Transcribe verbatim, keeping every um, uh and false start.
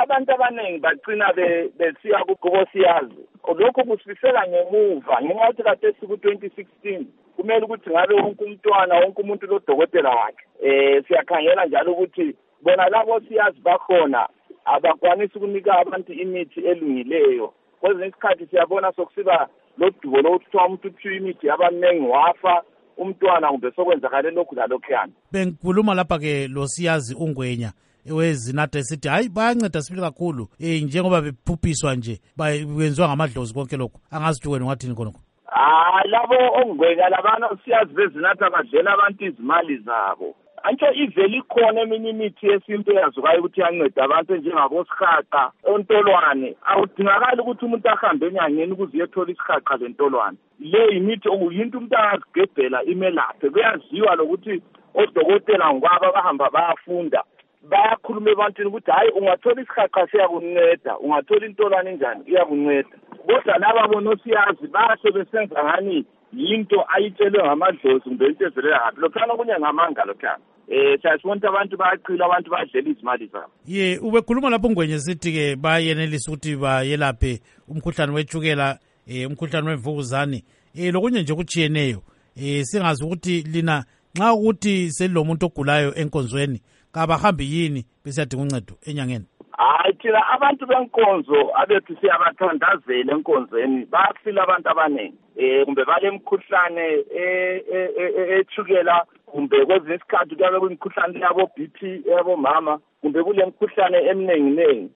abantu abaningi bagcina besiya kubosiyazi. Lokho kusifisela ngemuva ngenxa yokuthi kade siku twenty sixteen kumele ukuthi ngabe wonke umntwana wonke umuntu lodokotela wakhe. Eh siyakhangela njalo ukuthi bona labo siyazi bakhona abakwanisa ukunika abantu imithi elungileyo. Kwezinye isikhathi siyabona sokusiba lodubo lokuthiwa umuntu uphiwe imithi yabanengi wafa umntwana kumbe sokwenzakale lokhu lalokhuyana. Bengikhuluma lapha ke lo siyazi uNgwenya ewezinatha esithi hayi bayanceda sibili kakhulu eh njengoba bephuphiswa nje bayenziwa ngamadlozi konke lokho angazi wena ngathini khonokho. Ah labo ongwenya labana siyazi bezinatha badlela abantu izimali zabo. Antsho iveli ikhona eminye imithi yesintu eyazukayo ukuthi yanceda abantu njengabo sihaqa ontolwane awudingakali ukuthi umuntu ahambe enyangeni ukuze uyethola isihaqa lentolwane. Le imithi okuyinto umuntu angazigebhela imelaphe kuyaziwa lokuthi odokotela ngoba bahamba bayafunda bayakhuluma ebantwini ukuthi hayi ungathola isihaqa siyakunceda ungathola intolwane enjani iyakunceda. Kodwa laba bona siyazi bahle besenza ngani yinto ayitshelwe ngamadlozi kumbe into evelela ngaphi lokhana kunye ngamanga lokhana. Eh siyasibona abantu bayaqila abantu badlela izimali zabo. Ye ubekhuluma lapho Ngwenye sithi ke bayenelisa ukuthi bayelaphe umkhuhlane wetshukela eh umkhuhlane wemvukuzane eh lokunye nje kuchiyeneyo. Eh singazi ukuthi lina nxa ukuthi selilomuntu ogulayo enkonzweni kabahambi yini besiyadinga uncedo enyangeni. Hayi thina abantu benkonzo abethi siyabathandazela enkonzweni bafila abantu abaningi eh kumbe bale imkhuhlane etshukela kumbe kwezinye isikhathi kuyabe kuyimkhuhlane yabo B P yabo mama kumbe kule mkhuhlane eminingi nengi